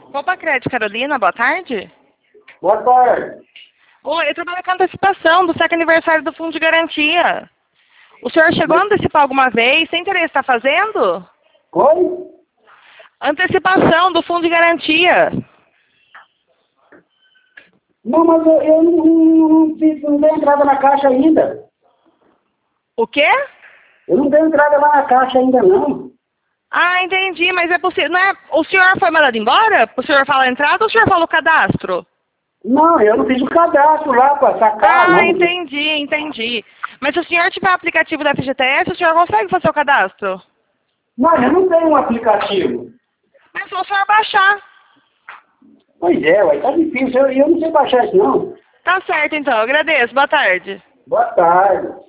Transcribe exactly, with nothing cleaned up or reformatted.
Copa Crédito Carolina, boa tarde. Boa tarde. Oi, eu trabalho com antecipação do sétimo aniversário do Fundo de Garantia. O senhor chegou a antecipar alguma vez? Sem interesse, está fazendo? Oi? Antecipação do Fundo de Garantia. Não, mas eu, eu não, não, não, fiz- não dei entrada na caixa ainda. O quê? Eu não dei entrada lá na caixa ainda, não. Ah, entendi, mas é possível. Não é... O senhor foi mandado embora? O senhor fala a entrada ou o senhor fala o cadastro? Não, eu não fiz o cadastro lá para sacar, Ah, não. entendi, entendi. Mas se o senhor tiver o aplicativo da F G T S, o senhor consegue fazer o cadastro? Não, eu não tenho um aplicativo. Mas só o senhor baixar. Pois é, ué, tá difícil. Eu, eu não sei baixar isso, não. Tá certo, então. Agradeço. Boa tarde. Boa tarde.